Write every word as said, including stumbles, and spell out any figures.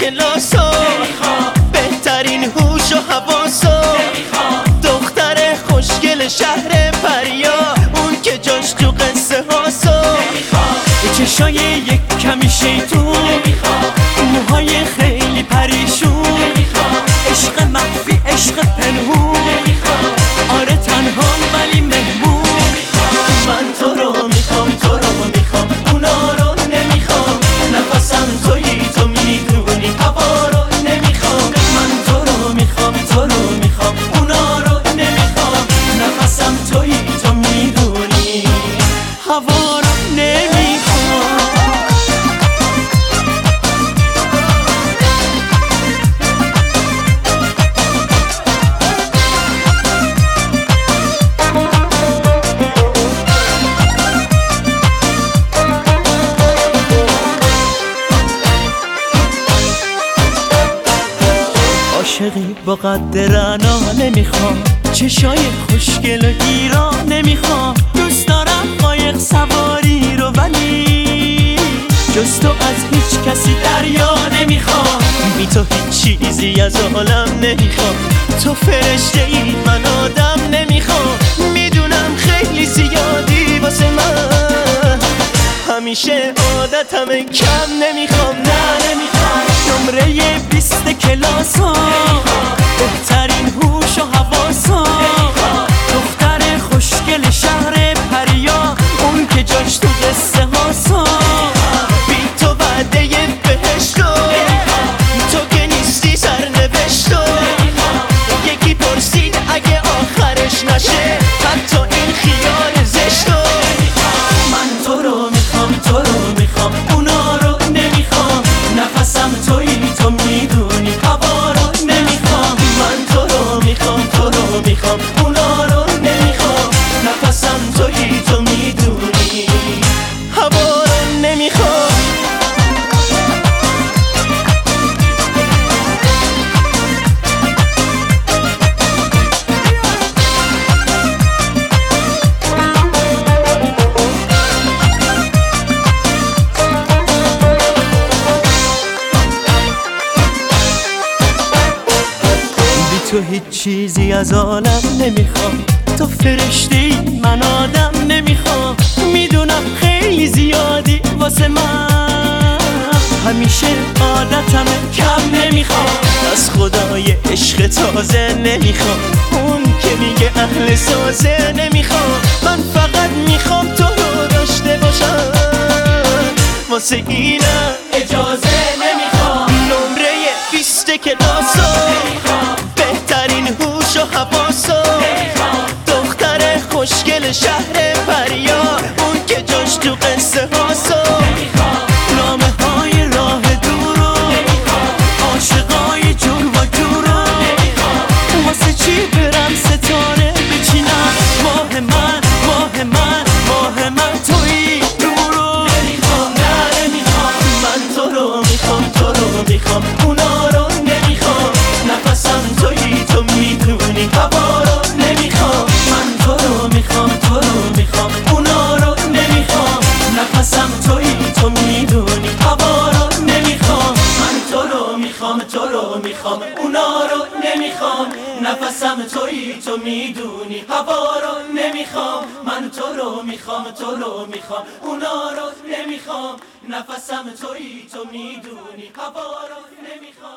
کلاسو بهترین هوش و حواسو دختر خوشگل شهر پریا، اون که جاش تو قصه هاسو چشای یک کمی شیطون، موهای خیلی پریشون، عشق مخفی عشق پنهون، آره تنها ولی مهمون. من تو رو میخوام تو رو میخوام اونا رو نمیخوام، نفسم تویی تو میدونی هوا رو نمیخوام. من تو رو میخوام تو رو میخوام اونا رو نمیخوام، نفسم تویی تو میدونی هوا رو نمیخوام. عاشقی با قد رعنا نمیخوام، چشای خوشگل و گیرا نمیخوام، دوست دارم قایق سواری رو ولی جز تو از هیچ کسی دریا نمیخوام. بی تو هیچ چیزی از عالم نمیخوام، تو فرشته ای من آدم نمیخوام. میدونم خیلی زیادی واسه من، همیشه عادتم کم نمیخوام. نه نمیخوام نمره بیست کلاسو بهترین هوش و حواسو دختر خوشگل شهر پریا، اون که جاش تو قصه هاسو بی تو وعده بهشتو، تو که نیستی سرنوشتو. یکی پرسید اگه آخرش نشه حتی این خیال زشتو. من تو رو میخوام تو رو میخوام اونا رو نمیخوام، نفسم تویی تو میدونی هوا رو نمیخوام. من تو رو میخوام تو رو میخوام اونا رو نمیخوام، نفسم تویی تو میدونی هوا رو نمیخوام. تو هیچ چیزی از عالم نمیخوام، تو فرشته‌ای من آدم نمیخوام. میدونم خیلی زیادی واسه من، همیشه عادتم کم نمیخوام. از خدای عشق تازه نمیخوام، اون که میگه اهل سازه نمیخوام. من فقط میخوام تو رو داشته باشم، واسه اینم اجازه نمیخوام. نمره بیست کلاسو بهترین هوش و حواسو دختر خوشگل شهر پریا، اون که جاش تو قصه هاسو نامه های راه دورو عاشقای جور و جورو. واسه چی برم ستاره بچینم، ماه من ماه من ماه من تویی دورو. نه نمیخوام من تو رو میخوام تو رو میخوام اونا رو نمیخوام، نفسم تویی تو میدونی هوا رو نمیخوام. من تو رو میخوام تو رو میخوام اونا رو نمیخوام، نفسم تویی تو میدونی هوا رو نمیخوام. من تو رو میخوام تو رو میخوام اونا رو نمیخوام، نفسم تویی تو میدونی هوا رو نمیخوام. من تو رو میخوام تو رو میخوام اونا رو نمیخوام، نفسم تویی تو میدونی هوا رو نمیخوام.